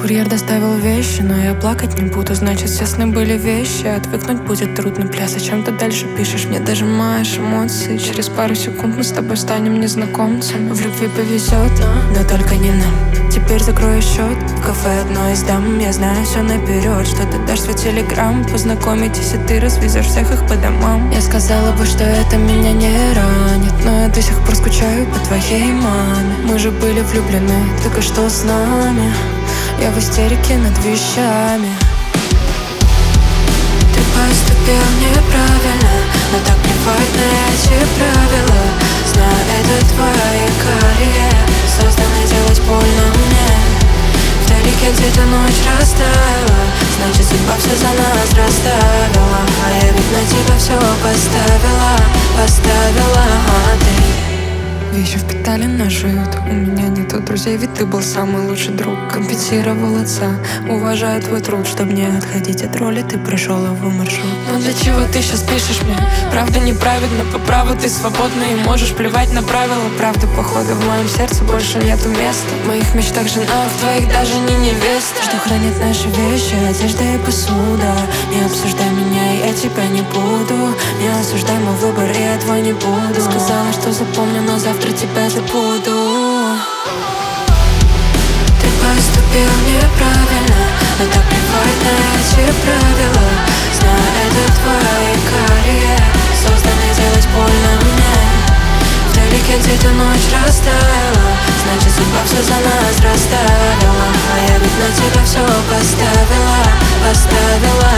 Курьер доставил вещи, но я плакать не буду. Значит, все сны были вещи. Отвыкнуть будет трудно, бля, зачем ты дальше пишешь? Мне дожимаешь эмоции. Через пару секунд мы с тобой станем незнакомцами. В любви повезет, но только не нам. Теперь закрою счет в кафе одной из дам. Я знаю все наперед, что ты дашь свой телеграм. Познакомитесь, и ты развезешь всех их по домам. Я сказала бы, что это меня не ранит, но я до сих пор скучаю по твоей маме. Мы же были влюблены, так и что с нами? Я в истерике над вещами. Ты поступил неправильно, но так плевать на эти правила. Знаю, это твои карьеры, созданы делать больно мне. Вдалеке где-то ночь растаяла, значит, судьба все за нас расставила. А я ведь на тебя все поставила, а ты... Вещи впитали наш уют. У меня нету друзей, ведь ты был самый лучший друг. Компенсировал отца, уважаю твой труд. Чтоб не отходить от роли, ты пришел в маршрут. Но для чего ты сейчас пишешь мне? Правда неправильно, по праву ты свободна и можешь плевать на правила. Правда, походу, в моем сердце больше нету места. В моих мечтах жена, в твоих даже не невеста. Что хранит наши вещи, одежда и посуда. Не обсуждай меня, я тебя не буду. Не осуждай мой выбор, я твой не буду. Сказала, что запомню, но завтра тебя забуду. Ты поступил неправильно, но так плевать на эти правила. Знаю, это твои карьеры, созданы делать больно мне. Вдалеке где-то ночь растаяла, значит, судьба все за нас расставила. А я ведь на тебя все поставила,